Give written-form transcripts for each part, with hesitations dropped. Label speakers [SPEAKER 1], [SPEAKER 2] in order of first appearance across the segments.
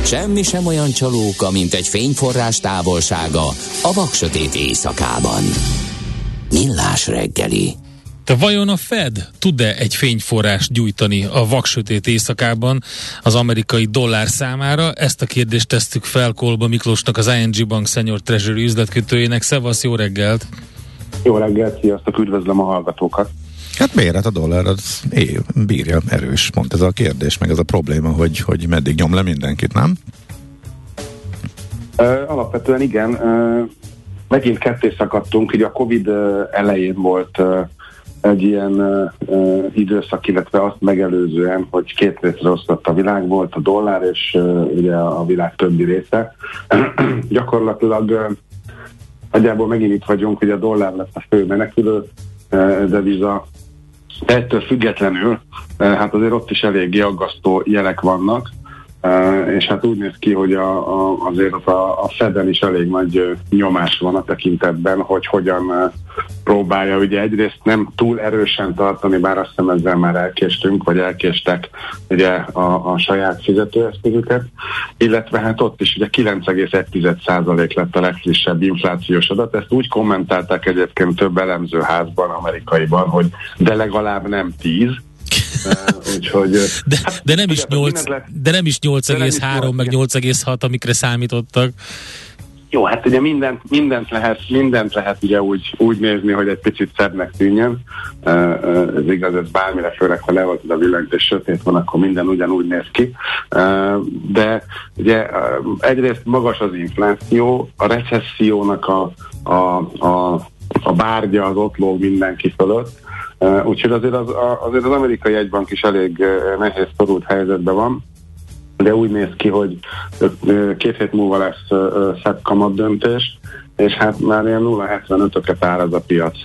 [SPEAKER 1] Semmi sem olyan csalóka, mint egy fényforrás távolsága a vaksötét éjszakában. Millás reggeli.
[SPEAKER 2] De vajon a Fed tud-e egy fényforrást gyújtani a vaksötét éjszakában az amerikai dollár számára? Ezt a kérdést tesszük fel Kolba Miklósnak, az ING Bank Senior Treasury üzletkötőjének. Szevasz, jó reggelt!
[SPEAKER 3] Jó reggelt, sziasztok, üdvözlöm a hallgatókat!
[SPEAKER 4] Hát miért? Hát a dollár az bírja erős, pont ez a kérdés, meg ez a probléma, hogy meddig nyom le mindenkit, nem?
[SPEAKER 3] Alapvetően igen. Megint ketté szakadtunk, ugye a Covid elején volt egy ilyen időszak, illetve azt megelőzően, hogy két részre osztott a világ, volt a dollár és ugye a világ többi része. Gyakorlatilag nagyjából megint itt vagyunk, hogy a dollár lett a fő menekülő deviza. Ettől függetlenül, hát azért ott is eléggé aggasztó jelek vannak, és hát úgy néz ki, hogy azért a Feden is elég nagy nyomás van a tekintetben, hogy hogyan próbálja ugye egyrészt nem túl erősen tartani, bár azt hiszem ezzel már elkéstünk, vagy elkéstek ugye a saját fizetőeszközüket, illetve hát ott is ugye 9,1% lett a legfrissebb inflációs adat. Ezt úgy kommentálták egyébként több elemzőházban, amerikaiban, hogy de legalább nem 10. Úgyhogy,
[SPEAKER 2] de nem is 8,3 meg 8,6, amikre számítottak.
[SPEAKER 3] Jó, hát ugye mindent lehet ugye úgy nézni, hogy egy picit szebbnek tűnjön. Ez igaz, ez bármire, főleg ha leoltod a villanyt és sötét van, akkor minden ugyanúgy néz ki. De ugye egyrészt magas az infláció, a recessziónak a bárgya az ott lóg mindenki fölött. Úgyhogy azért az amerikai jegybank is elég nehéz szorult helyzetben van, de úgy néz ki, hogy 2 hét múlva lesz szebb kamat döntés, és hát már ilyen 0,75-öket áraz a piac.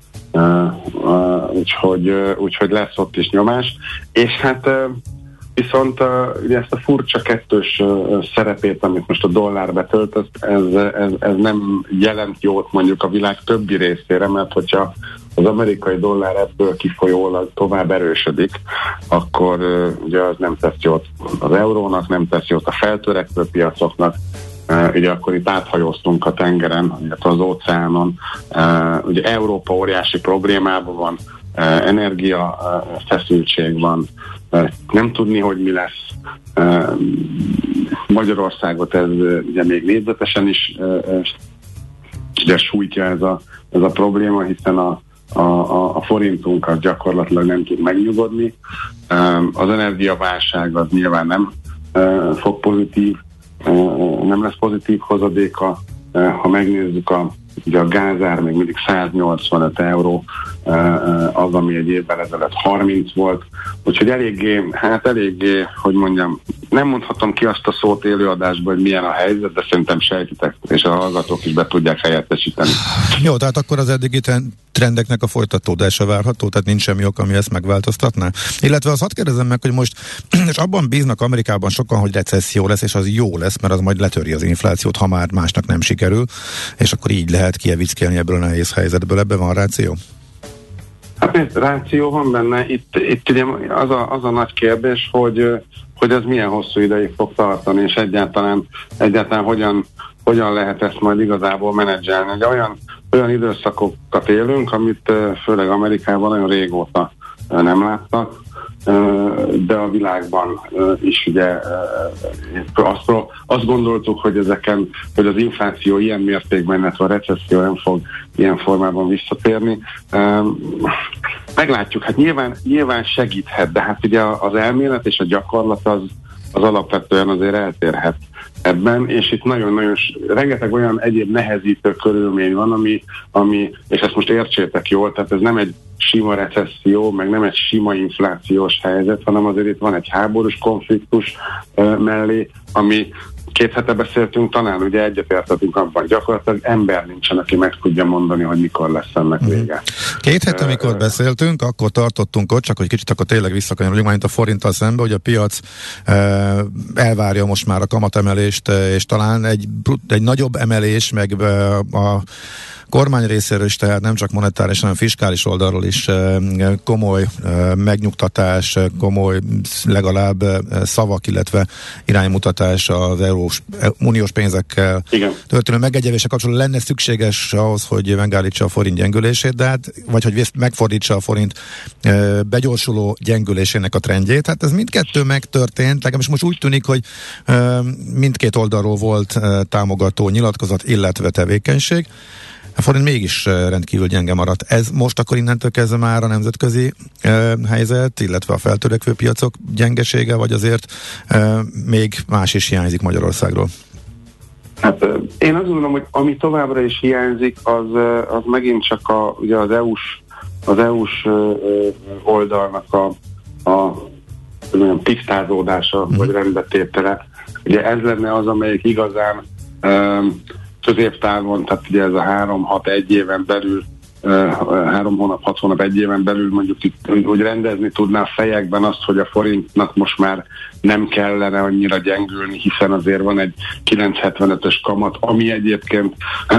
[SPEAKER 3] Úgyhogy lesz ott is nyomás, és hát viszont ugye ezt a furcsa kettős szerepét, amit most a dollár betölt, ez nem jelent jót mondjuk a világ többi részére, mert hogyha az amerikai dollár ebből kifolyólag tovább erősödik, akkor ugye az nem tesz jót az eurónak, nem tesz jót a feltörekvő piacoknak, ugye akkor itt áthajóztunk a tengeren, illetve az óceánon, ugye Európa óriási problémában van, energia feszültség van, nem tudni, hogy mi lesz. Magyarországot ez ugye még négyzetesen is ugye sújtja ez a probléma, hiszen a forintunk az gyakorlatilag nem tud megnyugodni. Az energiaválság az nyilván nem fog pozitív, nem lesz pozitív hozadéka. Ha megnézzük ugye a gázár még mindig 185 euró, az, ami egy évvel ezelőtt 30 volt. Úgyhogy eléggé, hogy mondjam, nem mondhatom ki azt a szót élőadásban, hogy milyen a helyzet, de szerintem sejtitek, és a hallgatók is be tudják helyettesíteni.
[SPEAKER 4] Jó, tehát akkor az eddigi trendeknek a folytatódása várható, tehát nincs semmi ok, ami ezt megváltoztatná. Illetve azt hadd kérdezem meg, hogy most, és abban bíznak Amerikában sokan, hogy recesszió lesz, és az jó lesz, mert az majd letöri az inflációt, ha már másnak nem sikerül, és akkor így lehet kievickelni ebből a nehéz helyzetből. Ebben van ráció?
[SPEAKER 3] Hát ráció van benne. Itt ugye az a nagy kérdés, hogy ez milyen hosszú ideig fog tartani, és egyáltalán hogyan lehet ezt majd igazából menedzselni. Ugye olyan időszakokat élünk, amit főleg Amerikában nagyon régóta nem láttak, de a világban is ugye azt gondoltuk, hogy hogy az infláció ilyen mértékben, illetve a recesszió nem fog ilyen formában visszatérni. Meglátjuk, hát nyilván segíthet, de hát ugye az elmélet és a gyakorlat az alapvetően azért eltérhet ebben, és itt nagyon-nagyon rengeteg olyan egyéb nehezítő körülmény van, ami, és ezt most értsétek jól, tehát ez nem egy sima recesszió, meg nem egy sima inflációs helyzet, hanem azért itt van egy háborús konfliktus mellé, ami 2 hete beszéltünk, talán ugye egyetértettünk abban, gyakorlatilag ember nincsen, aki meg tudja mondani, hogy mikor lesz ennek vége.
[SPEAKER 4] 2 hete, amikor beszéltünk, akkor tartottunk ott, csak hogy kicsit akkor tényleg visszakanyarodjunk, mint a forinttal szembe, hogy a piac elvárja most már a kamatemelést, és talán egy nagyobb emelés, meg a kormány részéről is, tehát nem csak monetáris, hanem fiskális oldalról is komoly megnyugtatás, komoly legalább szavak, illetve iránymutatás az uniós pénzekkel történő megegyevése kapcsolatban lenne szükséges ahhoz, hogy megállítsa a forint gyengülését, de hát, vagy hogy megfordítsa a forint begyorsuló gyengülésének a trendjét. Hát ez mindkettő megtörtént, legalábbis most úgy tűnik, hogy mindkét oldalról volt támogató nyilatkozat, illetve tevékenység. A forint mégis rendkívül gyenge maradt. Ez most akkor innentől kezdve már a nemzetközi helyzet, illetve a feltörekvő piacok gyengesége, vagy azért még más is hiányzik Magyarországról?
[SPEAKER 3] Hát én azt gondolom, hogy ami továbbra is hiányzik, az megint csak ugye az EU-s oldalnak a tisztázódása, vagy rendbetétele. Ugye ez lenne az, amelyik igazán középtávon, tehát ugye ez a 3-6-1 éven belül, 3 hónap, 6 hónap, 1 éven belül mondjuk itt úgy rendezni tudná a fejekben azt, hogy a forintnak most már nem kellene annyira gyengülni, hiszen azért van egy 9,75-ös kamat, ami egyébként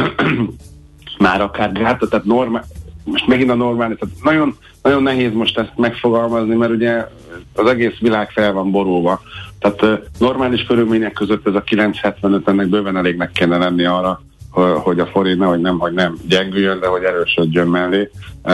[SPEAKER 3] már akár gáta, tehát most megint a normális, tehát nagyon, nagyon nehéz most ezt megfogalmazni, mert ugye az egész világ fel van borulva. Tehát normális körülmények között ez a 9,75 ennek bőven elégnek kellene lenni arra, hogy a forint hogy nem gyengüljön, de hogy erősödjön mellé.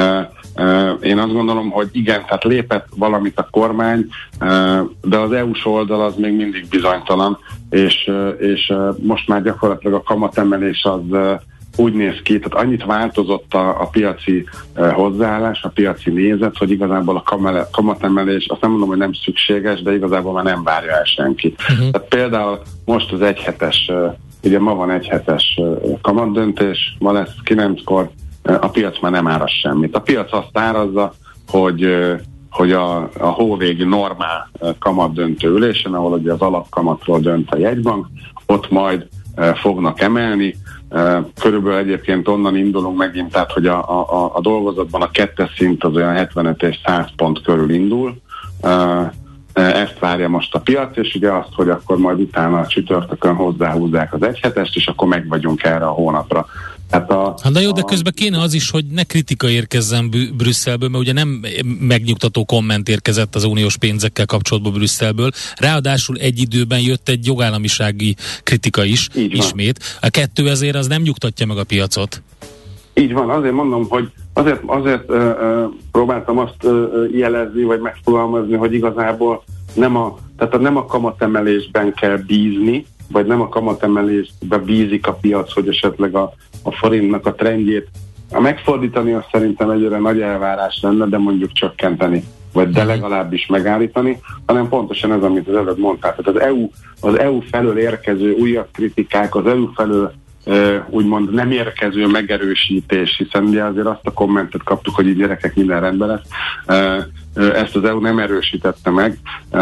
[SPEAKER 3] Én azt gondolom, hogy igen, tehát lépett valamit a kormány, de az EU-s oldal az még mindig bizonytalan, és most már gyakorlatilag a kamatemelés az úgy néz ki, tehát annyit változott a piaci hozzáállás, a piaci nézet, hogy igazából a kamatemelés, azt nem mondom, hogy nem szükséges, de igazából már nem várja el senki. Tehát például most az 1 hetes, ugye ma van 1 hetes kamatdöntés, ma lesz 9-kor, a piac már nem áraz semmit. A piac azt árazza, hogy a hóvégi normál kamatdöntő ülésen, ahol ugye az alapkamatról dönt a jegybank, ott majd fognak emelni. Körülbelül egyébként onnan indulunk megint, tehát hogy a dolgozatban a 2. szint az olyan 75 és 100 pont körül indul. Ezt várja most a piac, és ugye azt, hogy akkor majd utána a csütörtökön hozzáhúzzák az 1 hetest, és akkor meg vagyunk erre a hónapra.
[SPEAKER 2] Hát de jó, de közben kéne az is, hogy ne kritika érkezzen Brüsszelből, mert ugye nem megnyugtató komment érkezett az uniós pénzekkel kapcsolatban Brüsszelből. Ráadásul egy időben jött egy jogállamisági kritika is, ismét. A 2 ezért az nem nyugtatja meg a piacot.
[SPEAKER 3] Így van, azért mondom, hogy azért próbáltam azt jelezni, vagy megfogalmazni, hogy igazából nem a kamatemelésben kell bízni, vagy nem a kamatemelésbe bízik a piac, hogy esetleg a forintnak a trendjét. A megfordítani azt szerintem egyre nagy elvárás lenne, de mondjuk csökkenteni, de legalábbis megállítani, hanem pontosan ez, amit az előbb mondtál. Tehát az EU felől érkező újabb kritikák, az EU felől úgymond nem érkező megerősítés, hiszen ugye azért azt a kommentet kaptuk, hogy így gyerekek, minden rendben lesz. Ezt az EU nem erősítette meg.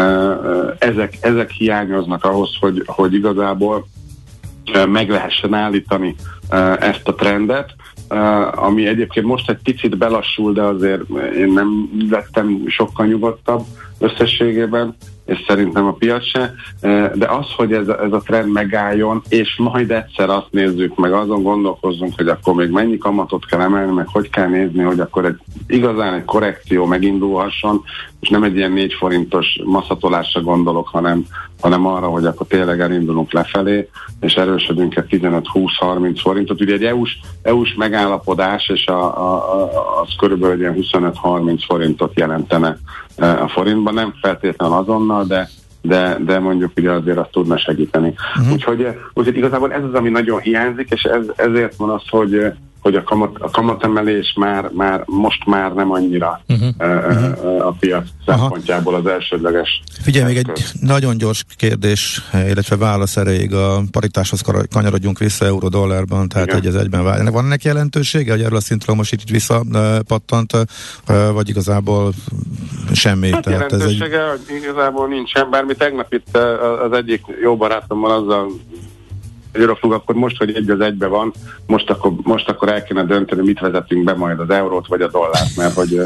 [SPEAKER 3] Ezek hiányoznak ahhoz, hogy igazából meg lehessen állítani ezt a trendet, ami egyébként most egy picit belassul, de azért én nem lettem sokkal nyugodtabb összességében, és szerintem a piac se, de az, hogy ez a trend megálljon, és majd egyszer azt nézzük meg, azon gondolkozzunk, hogy akkor még mennyi kamatot kell emelni, meg hogy kell nézni, hogy akkor igazán egy korrekció megindulhasson, és nem egy ilyen 4 forintos maszatolásra gondolok, hanem arra, hogy akkor tényleg elindulunk lefelé, és erősödünk egy 15-20-30 forintot. Ugye egy EU-s megállapodás, és az körülbelül ilyen 25-30 forintot jelentene a forintban, nem feltétlenül azonnal, de mondjuk ugye azért azt tudna segíteni. Úgyhogy igazából ez az, ami nagyon hiányzik, és ezért van az, hogy a kamatemelés most már nem annyira a piac szempontjából az elsődleges.
[SPEAKER 4] Figyelj, még egy nagyon gyors kérdés, illetve válasz erejéig a paritáshoz kanyarodjunk vissza euró-dollárban, tehát egy az egyben várja. Van ennek jelentősége, hogy erről a szintről most itt visszapattant, vagy igazából semmi?
[SPEAKER 3] Hát tehát jelentősége igazából nincsen, bármi tegnap itt az egyik jó barátommal azzal eurofog, akkor most, hogy 1-1 van, most akkor el kéne dönteni, mit vezetünk be majd, az eurót vagy a dollárt, mert hogy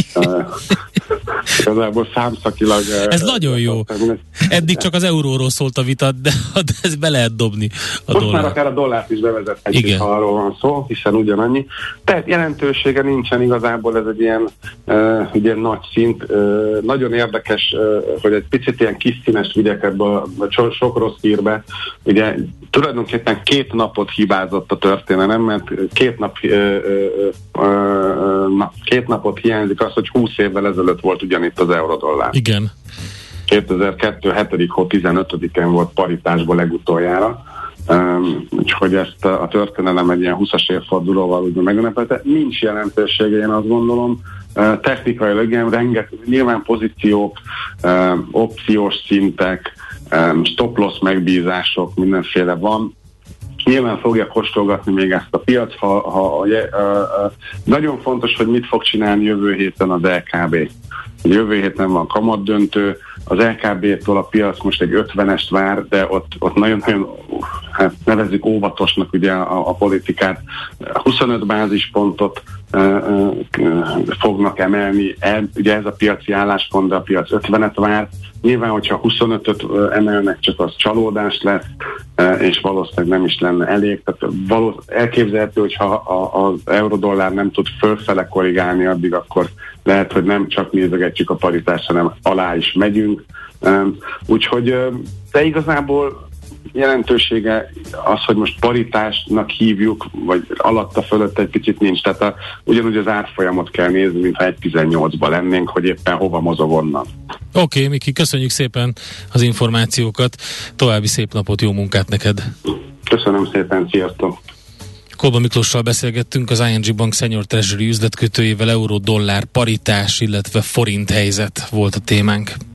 [SPEAKER 3] igazából számszakilag...
[SPEAKER 2] Ez nagyon jó. Eddig csak az euróról szólt a vita, de ezt be lehet dobni a
[SPEAKER 3] most
[SPEAKER 2] dollár.
[SPEAKER 3] már akár a dollárt is bevezethetjük, ha arról van szó, hiszen ugyanannyi. Tehát jelentősége nincsen igazából, ez egy ilyen nagy szint. Nagyon érdekes, hogy egy picit ilyen kis színes vigyek ebbe a sok rossz hírbe. Ugye tulajdonképpen 2 napot hibázott a történelem, mert 2 napot hiányzik az, hogy 20 évvel ezelőtt volt ugyanitt az eurodollár.
[SPEAKER 2] Igen.
[SPEAKER 3] 2002. 7. hó 15-en volt paritásból legutoljára. Úgyhogy ezt a történelem egy ilyen 20-as évfordulóval úgy megünnepelte. Nincs jelentősége, én azt gondolom. Technikailag nyilván pozíciók, opciós szintek, stop-loss megbízások, mindenféle van. Nyilván fogja kóstolgatni még ezt a piac, nagyon fontos, hogy mit fog csinálni jövő héten az LKB. Jövő héten van kamatdöntő, az LKB-tól a piac most egy 50-est vár, de ott nagyon-nagyon, hát nevezzük óvatosnak ugye a politikát. 25 bázispontot fognak emelni, ugye ez a piaci álláspont, de a piac 50-et vár. Nyilván, hogyha 25-öt emelnek, csak az csalódás lesz, és valószínűleg nem is lenne elég. Tehát elképzelhető, hogyha az eurodollár nem tud fölfele korrigálni addig, akkor lehet, hogy nem csak nézegetjük a paritást, hanem alá is megyünk. Úgyhogy de igazából jelentősége az, hogy most paritásnak hívjuk, vagy alatta fölött egy picit nincs. Tehát ugyanúgy az árfolyamot kell nézni, mintha 1,18-ban lennénk, hogy éppen hova mozog onnan.
[SPEAKER 2] Oké, Miki, köszönjük szépen az információkat. További szép napot, jó munkát neked!
[SPEAKER 3] Köszönöm szépen, sziasztok!
[SPEAKER 2] Kolba Miklossal beszélgettünk, az ING Bank Senior Treasury üzletkötőjével. Euró-dollár paritás, illetve forint helyzet volt a témánk.